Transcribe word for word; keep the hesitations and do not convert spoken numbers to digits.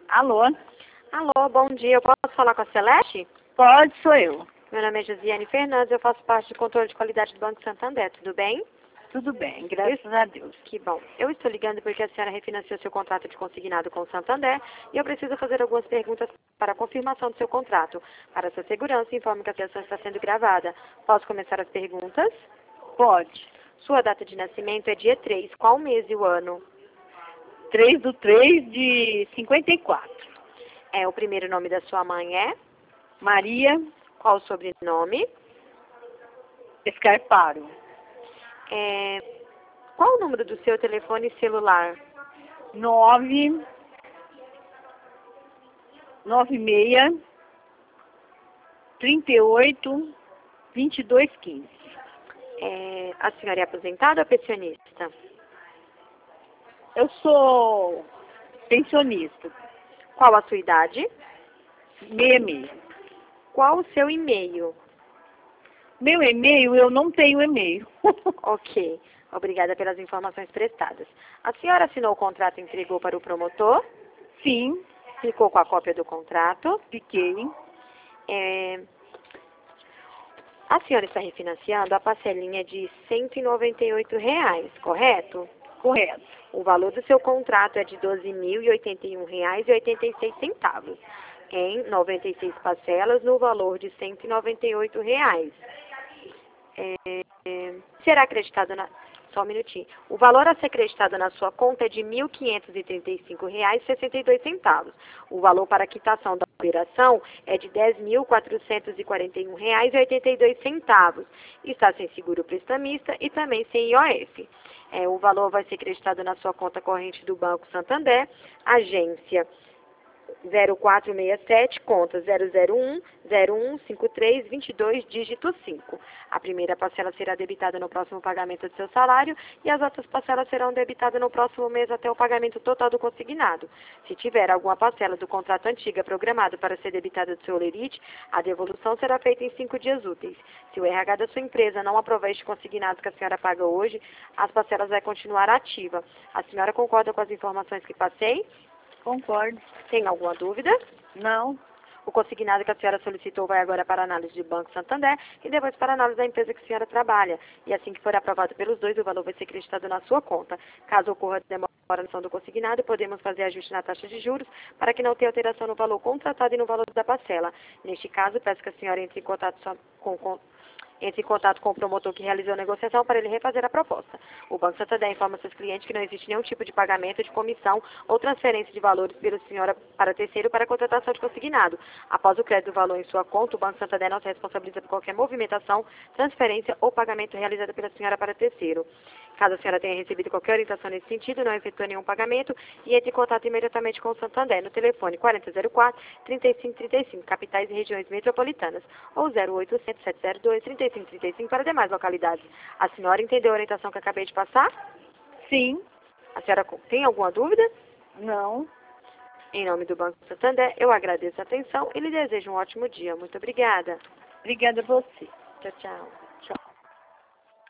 Alô? Alô, bom dia. Eu posso falar com a Celeste? Pode, sou eu. Meu nome é Josiane Fernandes, eu faço parte do controle de qualidade do Banco Santander. Tudo bem? Tudo bem, graças a Deus. Que bom. Eu estou ligando porque a senhora refinanciou seu contrato de consignado com o Santander e eu preciso fazer algumas perguntas para a confirmação do seu contrato. Para sua segurança, informe que a sessão está sendo gravada. Posso começar as perguntas? Pode. Sua data de nascimento é dia três. Qual mês e o ano? três do três de cinquenta e quatro. É, o primeiro nome da sua mãe é? Maria Qual o sobrenome? Escarparo. É, qual o número do seu telefone celular? nove nove seis trinta e oito vinte e dois quinze. É, a senhora é aposentada ou pensionista? Eu sou pensionista. Qual a sua idade? Meia meia. Qual o seu e-mail? Meu e-mail, eu não tenho e-mail. Ok. Obrigada pelas informações prestadas. A senhora assinou o contrato e entregou para o promotor? Sim, Ficou com a cópia do contrato? fiquei. É, a senhora está refinanciando a parcelinha de cento e noventa e oito reais, correto? Correto. O valor do seu contrato é de doze mil e oitenta e um reais e oitenta e seis centavos, em noventa e seis parcelas no valor de cento e noventa e oito reais. É, é, será acreditado na... Só um minutinho. O valor a ser acreditado na sua conta é de mil quinhentos e trinta e cinco reais e sessenta e dois centavos. O valor para a quitação da operação é de dez mil quatrocentos e quarenta e um reais e oitenta e dois centavos. Está sem seguro prestamista e também sem I O F. É, o valor vai ser acreditado na sua conta corrente do Banco Santander, agência zero quatro seis sete, conta zero zero um, zero um cinco três, vinte e dois, dígito cinco. A primeira parcela será debitada no próximo pagamento do seu salário e as outras parcelas serão debitadas no próximo mês até o pagamento total do consignado. Se tiver alguma parcela do contrato antiga programada para ser debitada do seu holerite, a devolução será feita em cinco dias úteis. Se o R H da sua empresa não aprovar este consignado que a senhora paga hoje, as parcelas vão continuar ativas. A senhora concorda com as informações que passei? Concordo. Tem alguma dúvida? Não. O consignado que a senhora solicitou vai agora para a análise do Banco Santander e depois para a análise da empresa que a senhora trabalha. E assim que for aprovado pelos dois, o valor vai ser acreditado na sua conta. Caso ocorra demora na ação do consignado, podemos fazer ajuste na taxa de juros para que não tenha alteração no valor contratado e no valor da parcela. Neste caso, peço que a senhora entre em contato só com... com Entre em contato com o promotor que realizou a negociação para ele refazer a proposta. O Banco Santander informa seus clientes que não existe nenhum tipo de pagamento de comissão ou transferência de valores pela senhora para terceiro para a contratação de consignado. Após o crédito do valor em sua conta, o Banco Santander não se responsabiliza por qualquer movimentação, transferência ou pagamento realizado pela senhora para terceiro. Caso a senhora tenha recebido qualquer orientação nesse sentido, não efetua nenhum pagamento e entre em contato imediatamente com o Santander no telefone quarenta zero quatro, trinta e cinco trinta e cinco, capitais e regiões metropolitanas, ou zero oitocentos, sete zero dois, trinta e cinco trinta e cinco para demais localidades. A senhora entendeu a orientação que acabei de passar? Sim. A senhora tem alguma dúvida? Não. Em nome do Banco Santander, eu agradeço a atenção e lhe desejo um ótimo dia. Muito obrigada. Obrigada a você. Tchau, tchau.